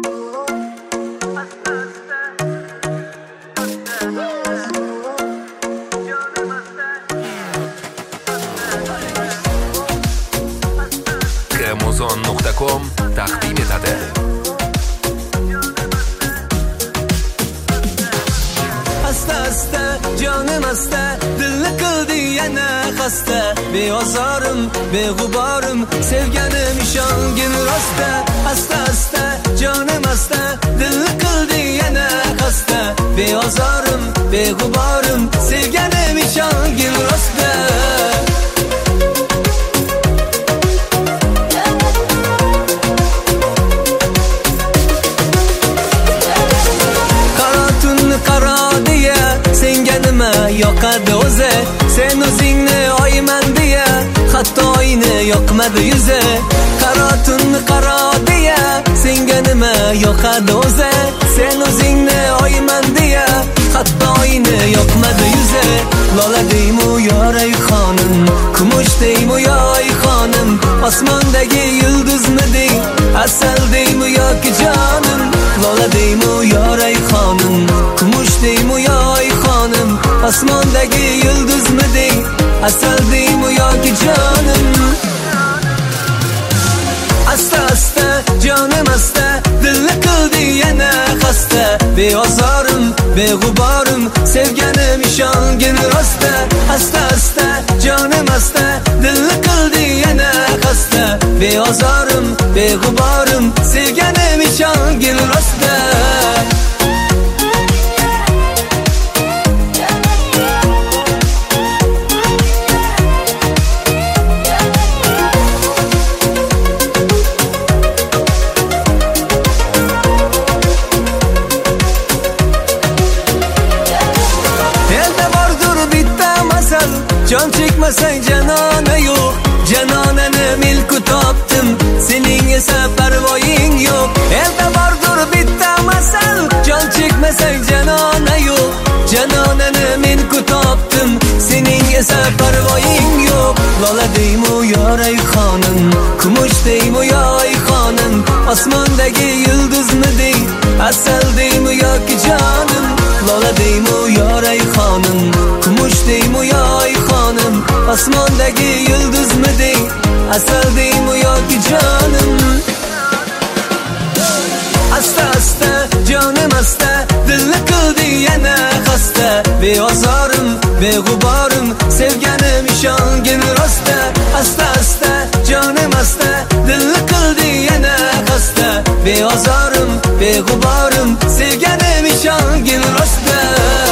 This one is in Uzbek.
Kremozon.com taqdim etadi. Asta asta jonim asta, dilni qildi yana xasta. Beozorim, beg'uborim, sevganim ishongin rosta. Asta asta jonim asta, dilni qildi yana xasta. Beozorim, beg'uborim, sevganim ishongin rosta. Yoqadi o'zi, sen o'zingni oyman deya, hatto oyni yoqmadi yuzi. Qaro tunni qaro deya, senga nima yoqadi o'zi, sen o'zingni oyman deya, hatto oyni yoqmadi yuzi. Lola deymu yoray xonim, kumush deymu yoy xonim, osmondagi yulduzmiding, asal deymu yoki jonim. Lola deymu yoray xonim, kumush deymu yoy xonim, osmondagi yulduzmiding, asal deymu yoki jonim. Asta asta jonim asta, dilni qildi yana xasta. Beozorim, beg'uborim, sevganim ishongin rosta. Asta asta jonim asta, dilni qildi yana xasta. Beozorim, beg'uborim, sevganim ishongin rosta. Jon chekmasang janona yo'q, janonani milku topdim, sening esa parvoying yo'q. Elda bordur bitta masal, jon chekmasang janona yo'q, janonani milku topdim, sening esa parvoying yo'q. Lola deymu yoray xonim, kumush deymu yoy xonim, osmondagi yulduzmiding, asal deymu yoki jonim. Lola deymu yoray xonim, kumush deymu yoy xonim, osmondagi yulduzmiding, asal deymu yoki jonim. Asta asta jonim asta, dilni qildi yana xasta. Beozorim, beg'uborim, sevganim ishongin rosta. Asta asta jonim asta, dilni qildi yana xasta. Beozorim, beg'uborim, sevganim ishongin rosta.